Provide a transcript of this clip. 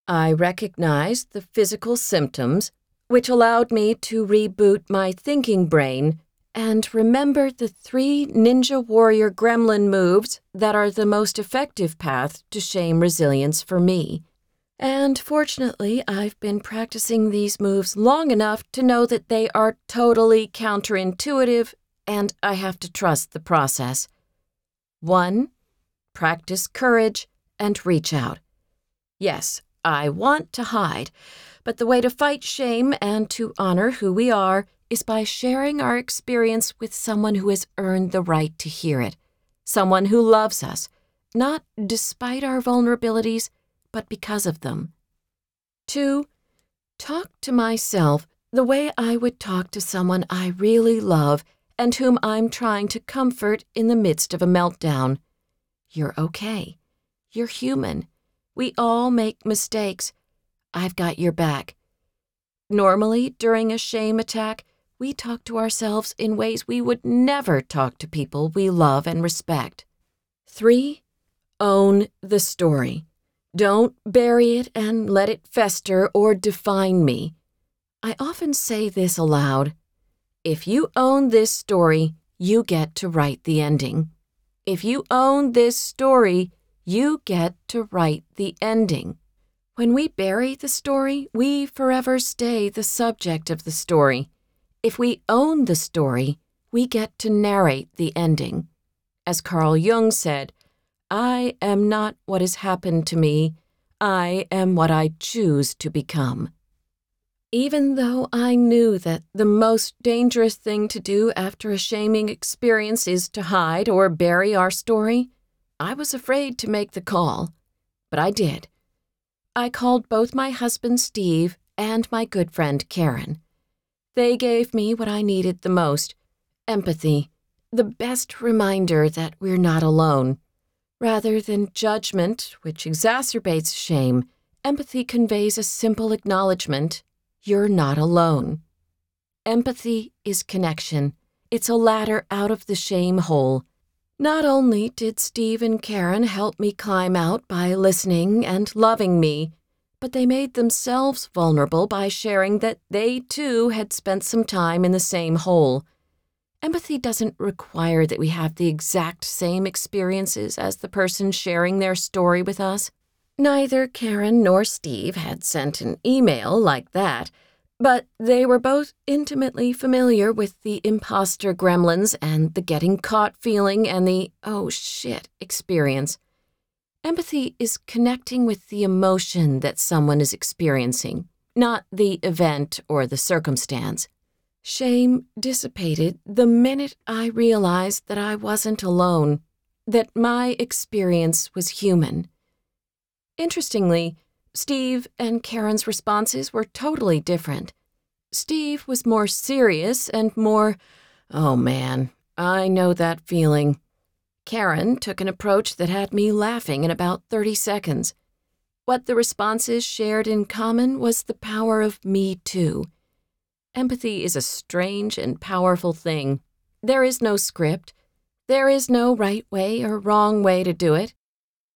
I recognized the physical symptoms, which allowed me to reboot my thinking brain and remember the 3 Ninja Warrior Gremlin moves that are the most effective path to shame resilience for me. And fortunately, I've been practicing these moves long enough to know that they are totally counterintuitive, and I have to trust the process. 1. Practice courage and reach out. Yes, I want to hide, but the way to fight shame and to honor who we are is by sharing our experience with someone who has earned the right to hear it, someone who loves us, not despite our vulnerabilities, but because of them. 2. Talk to myself the way I would talk to someone I really love and whom I'm trying to comfort in the midst of a meltdown. You're okay. You're human. We all make mistakes. I've got your back. Normally, during a shame attack, we talk to ourselves in ways we would never talk to people we love and respect. 3. Own the story. Don't bury it and let it fester or define me. I often say this aloud. If you own this story, you get to write the ending. If you own this story, you get to write the ending. When we bury the story, we forever stay the subject of the story. If we own the story, we get to narrate the ending. As Carl Jung said, I am not what has happened to me. I am what I choose to become. Even though I knew that the most dangerous thing to do after a shaming experience is to hide or bury our story, I was afraid to make the call. But I did. I called both my husband Steve and my good friend Karen. They gave me what I needed the most, empathy, the best reminder that we're not alone. Rather than judgment, which exacerbates shame, empathy conveys a simple acknowledgement: you're not alone. Empathy is connection. It's a ladder out of the shame hole. Not only did Steve and Karen help me climb out by listening and loving me, but they made themselves vulnerable by sharing that they, too, had spent some time in the same hole. Empathy doesn't require that we have the exact same experiences as the person sharing their story with us. Neither Karen nor Steve had sent an email like that, but they were both intimately familiar with the imposter gremlins and the getting caught feeling and the oh shit experience. Empathy is connecting with the emotion that someone is experiencing, not the event or the circumstance. Shame dissipated the minute I realized that I wasn't alone, that my experience was human. Interestingly, Steve and Karen's responses were totally different. Steve was more serious and more, oh man, I know that feeling. Karen took an approach that had me laughing in about 30 seconds. What the responses shared in common was the power of Me Too. Empathy is a strange and powerful thing. There is no script. There is no right way or wrong way to do it.